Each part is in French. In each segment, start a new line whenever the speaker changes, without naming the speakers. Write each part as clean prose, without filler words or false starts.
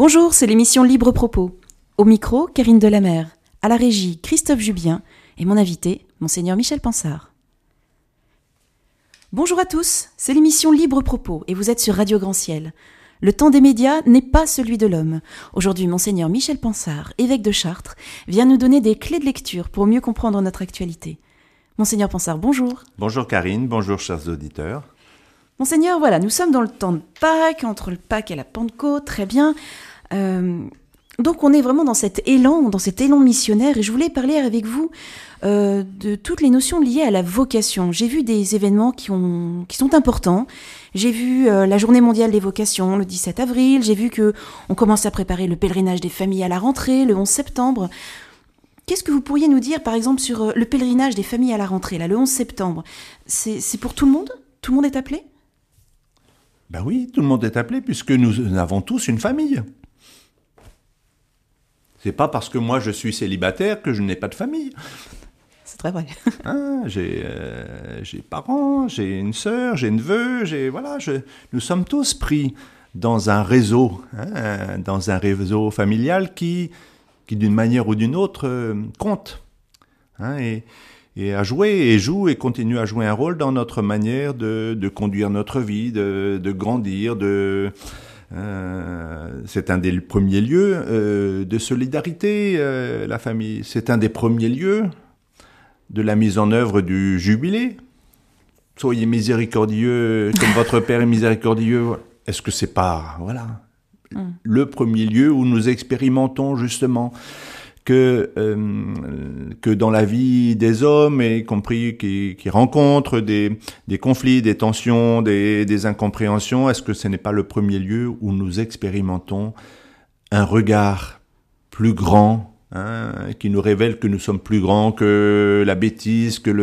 Bonjour, c'est l'émission Libre Propos. Au micro, Karine Delamer. À la régie, Christophe Jubien. Et mon invité, Monseigneur Michel Pensard. Bonjour à tous, c'est l'émission Libre Propos et vous êtes sur Radio Grand Ciel. Le temps des médias n'est pas celui de l'homme. Aujourd'hui, Monseigneur Michel Pensard, évêque de Chartres, vient nous donner des clés de lecture pour mieux comprendre notre actualité. Monseigneur Pensard, bonjour.
Bonjour Karine, bonjour chers auditeurs.
Monseigneur, voilà, nous sommes dans le temps de Pâques, entre le Pâques et la Pentecôte, très bien. Donc on est vraiment dans cet élan missionnaire, et je voulais parler avec vous de toutes les notions liées à la vocation. J'ai vu des événements qui sont importants. J'ai vu la Journée mondiale des vocations le 17 avril. J'ai vu qu'on commence à préparer le pèlerinage des familles à la rentrée le 11 septembre. Qu'est-ce que vous pourriez nous dire, par exemple, sur le pèlerinage des familles à la rentrée, là, le 11 septembre? C'est pour tout le monde? Tout le monde est appelé?
Ben oui, tout le monde est appelé puisque nous avons tous une famille. C'est pas parce que moi je suis célibataire que je n'ai pas de famille.
C'est très vrai.
J'ai parents, j'ai une sœur, j'ai une neveu, nous sommes tous pris dans un réseau, familial qui d'une manière ou d'une autre compte. Et a joué et joue et continue à jouer un rôle dans notre manière de conduire notre vie, de grandir, c'est un des premiers lieux de solidarité, la famille. C'est un des premiers lieux de la mise en œuvre du jubilé. Soyez miséricordieux comme votre Père est miséricordieux. Est-ce que c'est pas, le premier lieu où nous expérimentons justement que dans la vie des hommes, y compris qui rencontrent des conflits, des tensions, des incompréhensions, est-ce que ce n'est pas le premier lieu où nous expérimentons un regard plus grand, qui nous révèle que nous sommes plus grands que la bêtise, que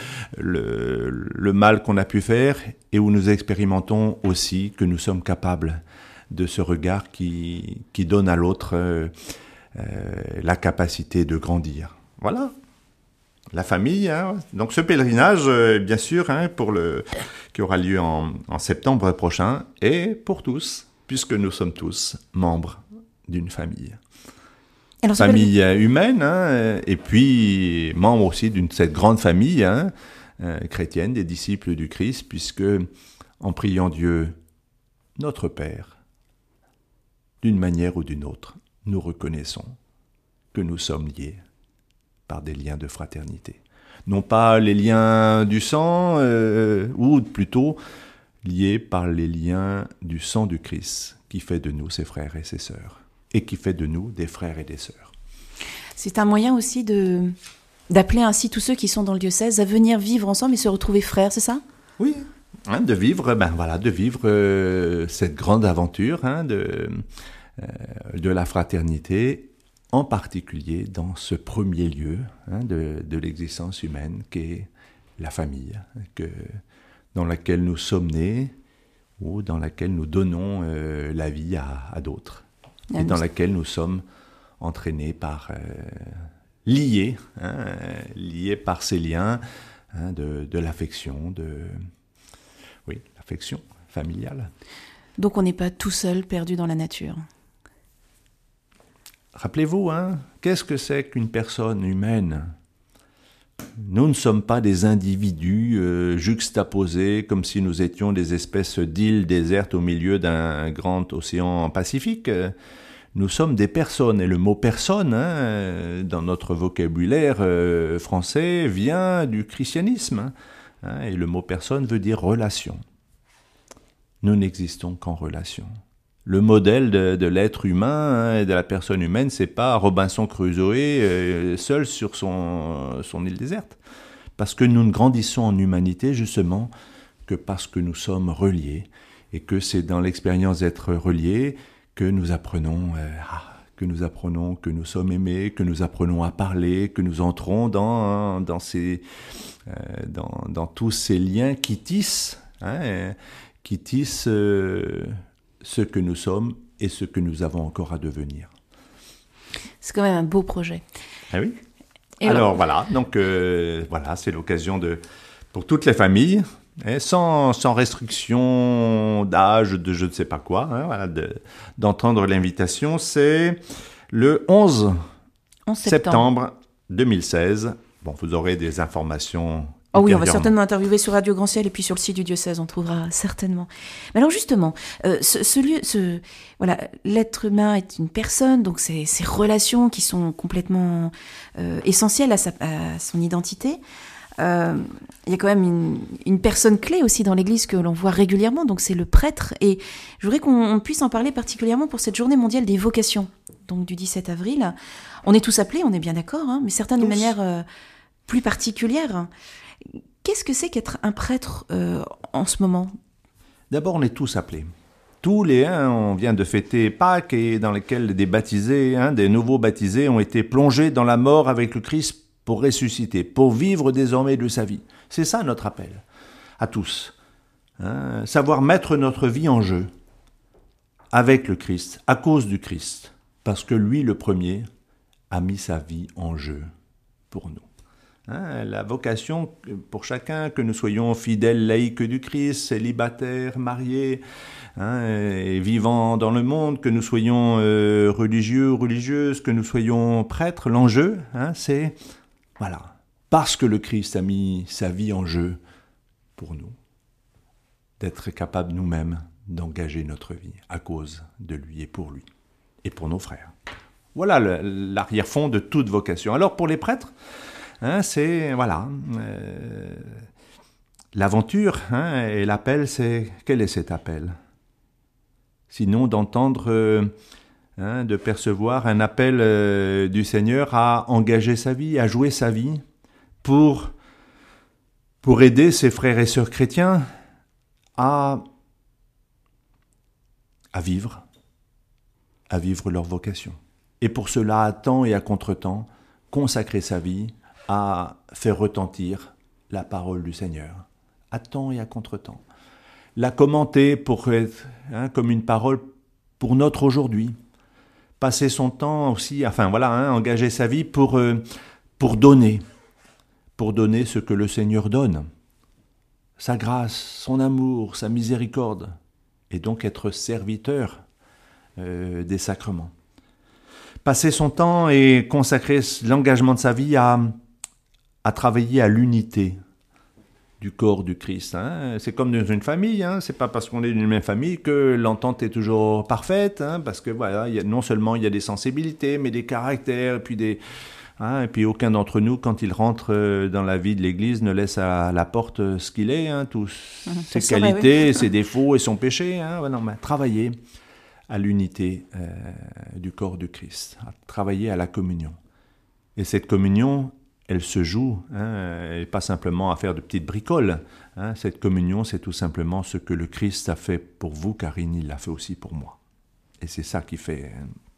le mal qu'on a pu faire, et où nous expérimentons aussi que nous sommes capables de ce regard qui donne à l'autre la capacité de grandir. Voilà, la famille. Donc ce pèlerinage, bien sûr, qui aura lieu en septembre prochain, est pour tous, puisque nous sommes tous membres d'une famille. Alors, famille humaine, et puis membre aussi d'une cette grande famille chrétienne, des disciples du Christ, puisque en priant Dieu, notre Père, d'une manière ou d'une autre, nous reconnaissons que nous sommes liés par des liens de fraternité. Non pas les liens du sang, ou plutôt liés par les liens du sang du Christ, qui fait de nous ses frères et ses sœurs, et qui fait de nous des frères et des sœurs.
C'est un moyen aussi d'appeler ainsi tous ceux qui sont dans le diocèse à venir vivre ensemble et se retrouver frères, c'est ça?
Oui, de vivre cette grande aventure de la fraternité, en particulier dans ce premier lieu de l'existence humaine qu'est la famille, dans laquelle nous sommes nés ou dans laquelle nous donnons la vie à d'autres, et dans laquelle nous sommes entraînés liés par ces liens de l'affection, l'affection familiale.
Donc on n'est pas tout seul perdu dans la nature.
Rappelez-vous, qu'est-ce que c'est qu'une personne humaine? Nous ne sommes pas des individus juxtaposés comme si nous étions des espèces d'îles désertes au milieu d'un grand océan Pacifique. Nous sommes des personnes, et le mot « personne », dans notre vocabulaire français, vient du christianisme. Et le mot « personne » veut dire « relation ». Nous n'existons qu'en relation. Le modèle de l'être humain et de la personne humaine, c'est pas Robinson Crusoe seul sur son île déserte. Parce que nous ne grandissons en humanité justement que parce que nous sommes reliés, et que c'est dans l'expérience d'être reliés que nous apprenons que nous sommes aimés, que nous apprenons à parler, que nous entrons dans tous ces liens qui tissent ce que nous sommes et ce que nous avons encore à devenir.
C'est quand même un beau projet.
Ah oui. Alors voilà, donc c'est l'occasion de pour toutes les familles, sans restriction d'âge, de je ne sais pas quoi, voilà, d'entendre l'invitation. C'est le 11 septembre 2016. Bon, vous aurez des informations.
Ah oui, on va certainement interviewer sur Radio Grand Ciel et puis sur le site du diocèse, on trouvera certainement. Mais alors justement, voilà, l'être humain est une personne, donc ces relations qui sont complètement essentielles à son identité. Il y a quand même une personne clé aussi dans l'Église que l'on voit régulièrement, donc c'est le prêtre. Et je voudrais qu'on puisse en parler particulièrement pour cette journée mondiale des vocations, donc du 17 avril. On est tous appelés, on est bien d'accord, mais certains d'une manière plus particulière. Qu'est-ce que c'est qu'être un prêtre en ce moment ?
D'abord, on est tous appelés. Tous les on vient de fêter Pâques et dans lesquels des baptisés, des nouveaux baptisés ont été plongés dans la mort avec le Christ pour ressusciter, pour vivre désormais de sa vie. C'est ça notre appel à tous. Savoir mettre notre vie en jeu avec le Christ, à cause du Christ, parce que lui, le premier, a mis sa vie en jeu pour nous. La vocation pour chacun, que nous soyons fidèles laïcs du Christ, célibataires, mariés, et vivant dans le monde, que nous soyons religieux ou religieuses, que nous soyons prêtres, l'enjeu, c'est, voilà, parce que le Christ a mis sa vie en jeu pour nous, d'être capable nous-mêmes d'engager notre vie à cause de lui et pour lui, et pour nos frères. Voilà l'arrière-fond de toute vocation. Alors pour les prêtres, c'est, voilà, l'aventure et l'appel, c'est, quel est cet appel ? Sinon d'entendre, de percevoir un appel du Seigneur à engager sa vie, à jouer sa vie pour aider ses frères et sœurs chrétiens à vivre leur vocation. Et pour cela, à temps et à contre-temps, consacrer sa vie à faire retentir la parole du Seigneur, à temps et à contre-temps. La commenter pour être comme une parole pour notre aujourd'hui. Passer son temps aussi, engager sa vie pour donner ce que le Seigneur donne. Sa grâce, son amour, sa miséricorde, et donc être serviteur des sacrements. Passer son temps et consacrer l'engagement de sa vie à travailler à l'unité du corps du Christ. C'est comme dans une famille, c'est pas parce qu'on est d'une même famille que l'entente est toujours parfaite, parce que voilà, non seulement il y a des sensibilités, mais des caractères, et puis aucun d'entre nous, quand il rentre dans la vie de l'Église, ne laisse à la porte ce qu'il est, tous ses qualités, ses défauts et son péché. Travailler à l'unité du corps du Christ, à travailler à la communion. Et cette communion, elle se joue, et pas simplement à faire de petites bricoles. Cette communion, c'est tout simplement ce que le Christ a fait pour vous, car il l'a fait aussi pour moi. Et c'est ça qui fait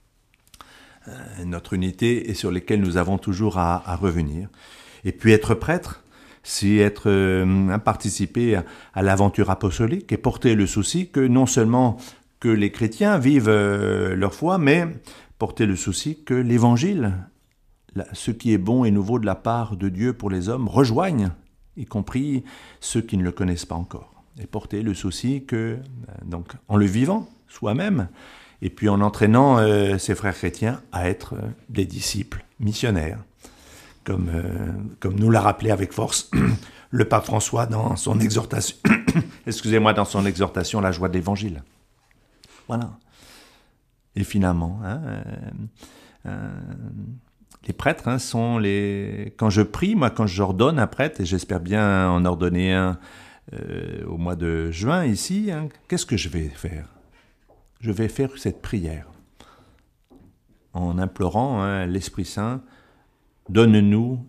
notre unité et sur lesquels nous avons toujours à revenir. Et puis être prêtre, c'est participer à l'aventure apostolique et porter le souci que non seulement que les chrétiens vivent leur foi, mais porter le souci que l'Évangile, ce qui est bon et nouveau de la part de Dieu pour les hommes, rejoignent, y compris ceux qui ne le connaissent pas encore. Et porter le souci que, donc, en le vivant soi-même, et puis en entraînant ses frères chrétiens à être des disciples missionnaires, comme nous l'a rappelé avec force le pape François dans son exhortation, dans son exhortation La joie de l'Évangile. Voilà. Et finalement, les prêtres sont les... Quand je prie, quand j'ordonne un prêtre, et j'espère bien en ordonner un au mois de juin ici, qu'est-ce que je vais faire ? Je vais faire cette prière en implorant l'Esprit Saint, donne-moi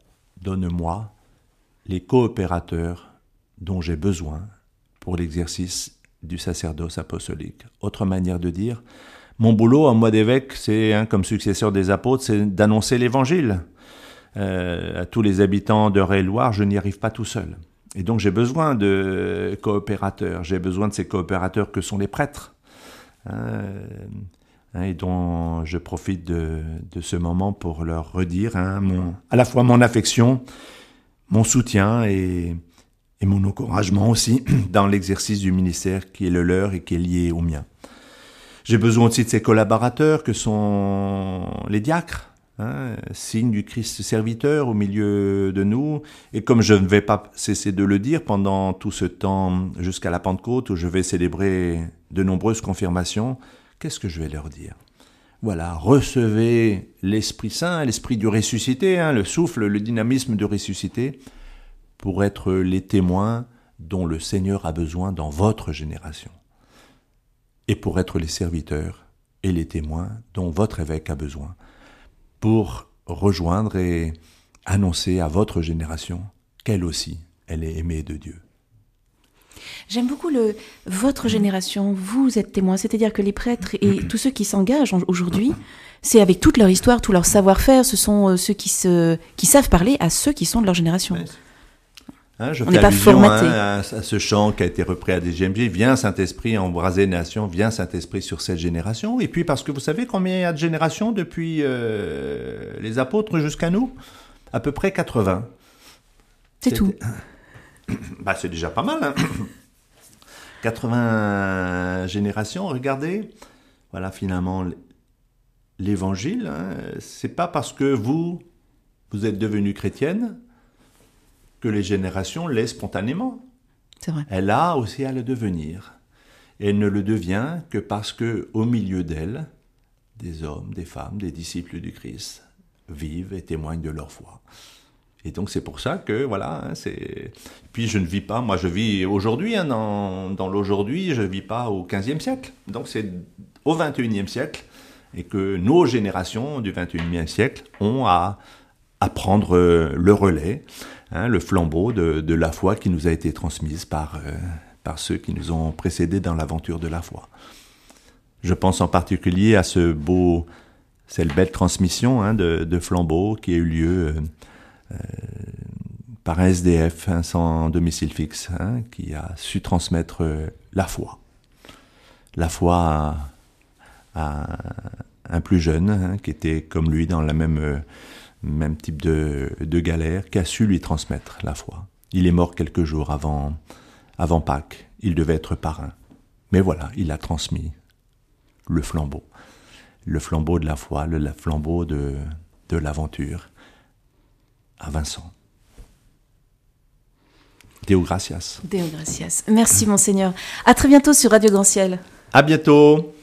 les coopérateurs dont j'ai besoin pour l'exercice du sacerdoce apostolique. Autre manière de dire, mon boulot en moi d'évêque, c'est comme successeur des apôtres, c'est d'annoncer l'Évangile. À tous les habitants d'Eure-et-Loire, je n'y arrive pas tout seul. Et donc j'ai besoin de coopérateurs, j'ai besoin de ces coopérateurs que sont les prêtres. Et dont je profite de ce moment pour leur redire à la fois mon affection, mon soutien et et mon encouragement aussi dans l'exercice du ministère qui est le leur et qui est lié au mien. J'ai besoin aussi de ces collaborateurs que sont les diacres, signe du Christ serviteur au milieu de nous. Et comme je ne vais pas cesser de le dire pendant tout ce temps jusqu'à la Pentecôte où je vais célébrer de nombreuses confirmations, qu'est-ce que je vais leur dire ? Voilà, recevez l'Esprit Saint, l'Esprit du ressuscité, le souffle, le dynamisme du ressuscité, pour être les témoins dont le Seigneur a besoin dans votre génération. Et pour être les serviteurs et les témoins dont votre évêque a besoin, pour rejoindre et annoncer à votre génération qu'elle aussi, elle est aimée de Dieu.
J'aime beaucoup votre génération, vous êtes témoins, c'est-à-dire que les prêtres et tous ceux qui s'engagent aujourd'hui, c'est avec toute leur histoire, tout leur savoir-faire, ce sont ceux qui savent parler à ceux qui sont de leur génération.
Je
On
fais
n'est pas
allusion
formaté.
À ce chant qui a été repris à DGMJ. Viens Saint-Esprit, embraser les nations, viens Saint-Esprit sur cette génération. Et puis parce que vous savez combien il y a de générations depuis les apôtres jusqu'à nous ? À peu près 80.
C'est tout.
C'est déjà pas mal. 80 générations, regardez. Voilà, finalement, l'évangile, c'est pas parce que vous êtes devenue chrétienne que les générations l'aient spontanément.
C'est vrai.
Elle a aussi à le devenir. Et elle ne le devient que parce que, au milieu d'elle, des hommes, des femmes, des disciples du Christ vivent et témoignent de leur foi. Et donc c'est pour ça que, voilà, c'est... Puis je ne vis pas, moi je vis aujourd'hui, dans l'aujourd'hui, je ne vis pas au XVe siècle. Donc c'est au XXIe siècle, et que nos générations du XXIe siècle ont à prendre le relais, le flambeau de la foi qui nous a été transmise par ceux qui nous ont précédés dans l'aventure de la foi. Je pense en particulier à cette belle transmission de flambeau qui a eu lieu par un SDF, sans domicile fixe, qui a su transmettre la foi. La foi à un plus jeune, qui était comme lui dans la même type de galère, qui a su lui transmettre la foi. Il est mort quelques jours avant Pâques. Il devait être parrain. Mais voilà, il a transmis le flambeau de la foi, le flambeau de l'aventure à Vincent. Deo gratias.
Deo gratias. Merci, Monseigneur. À très bientôt sur Radio Grand Ciel.
À bientôt.